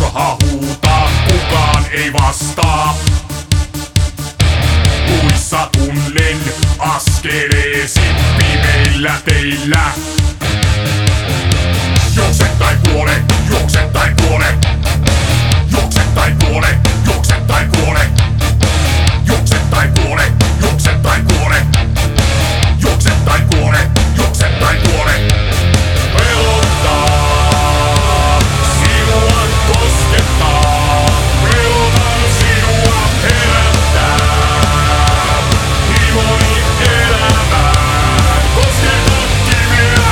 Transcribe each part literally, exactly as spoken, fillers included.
turha huutaa, kukaan ei vastaa. Muissa tunnen askeleesi pimeillä teillä. Juokse tai kuole, juokse tai kuole. Juokse tai kuole, juokse tai kuole. Juokse tai kuole, juokse tai kuole. Juokse tai kuole, juokse tai kuole. Pelottaa, sinua koskettaa. Pelotan sinua herättää. Himoni elämään, kosketat kiveä.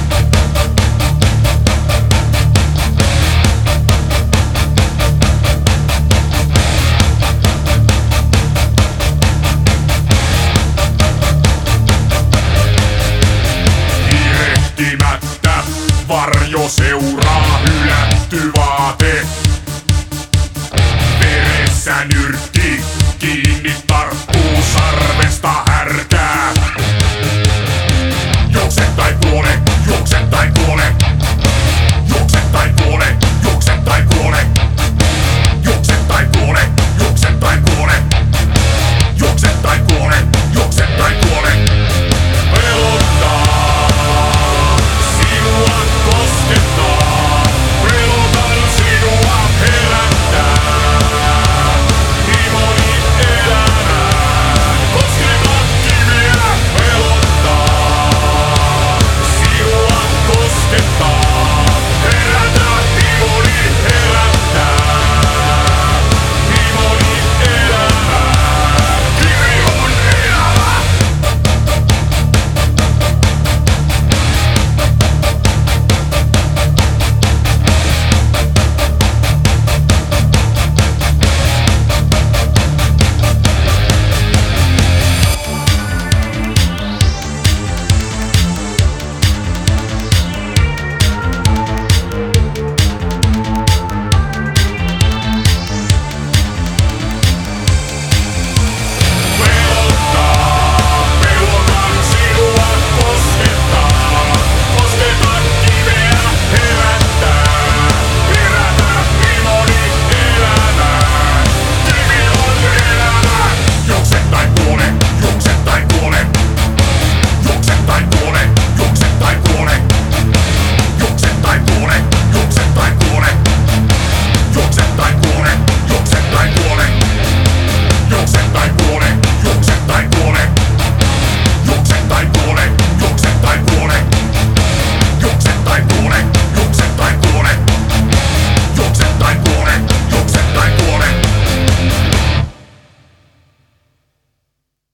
Varjo seuraa, hylätty vaate. Veressä nyrkki, kiinni tarttuu sarvesta härkää. Juokse tai